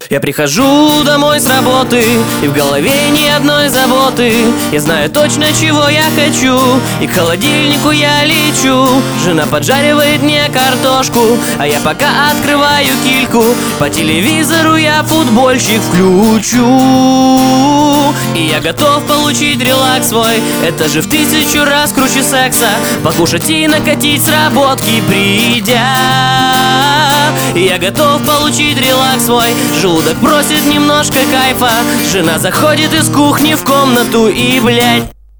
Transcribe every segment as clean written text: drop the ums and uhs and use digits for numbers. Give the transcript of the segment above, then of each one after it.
Я прихожу домой с работы, и в голове ни одной заботы. Я знаю точно, чего я хочу, и к холодильнику я лечу. Жена поджаривает мне картошку, а я пока открываю кильку. По телевизору я футбольщик включу, и я готов получить релакс свой. Это же в 1000 раз круче секса, покушать и накатить с работки придя. И я готов получить релакс свой. Желудок просит немножко кайфа. Жена заходит из кухни в комнату и, блядь,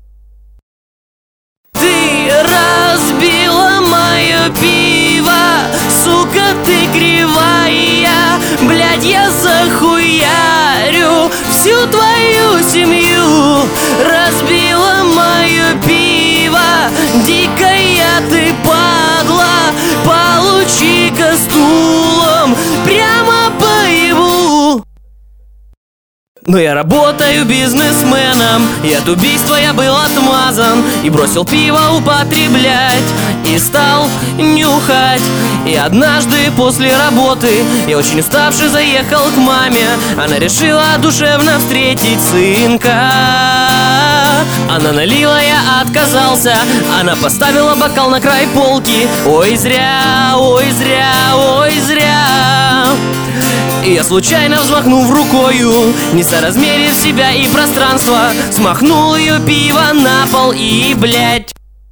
ты разбила мое пиво, сука, ты кривая. Блядь, я захуярю всю твою семью. Разбила мое пиво, дикая ты падла. Получи-ка стулом прямо по еблу. Но я работаю бизнесменом, и от убийства я был отмазан. И бросил пиво употреблять, и стал нюхать. И однажды после работы я очень уставший заехал к маме. Она решила душевно встретить сынка. Она налила, я отказался. Она поставила бокал на край полки. Ой, зря, ой, зря, ой, зря. И я случайно взмахнув рукою, не соразмерив себя и пространство, смахнул ее пиво на пол и, блядь,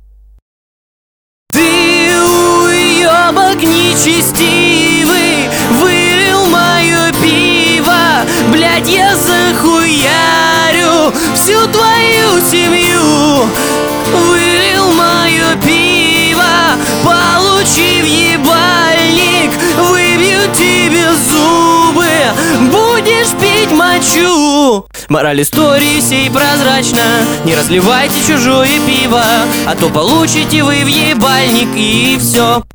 ты уебок нечестивый, вылил мое пиво. Блядь, я захуярю всю твою семью. Вылил мое пиво, получи в ебальник, выбью тебе зубы, будешь пить мочу. Мораль истории сей прозрачна: не разливайте чужое пиво, а то получите вы в ебальник и все.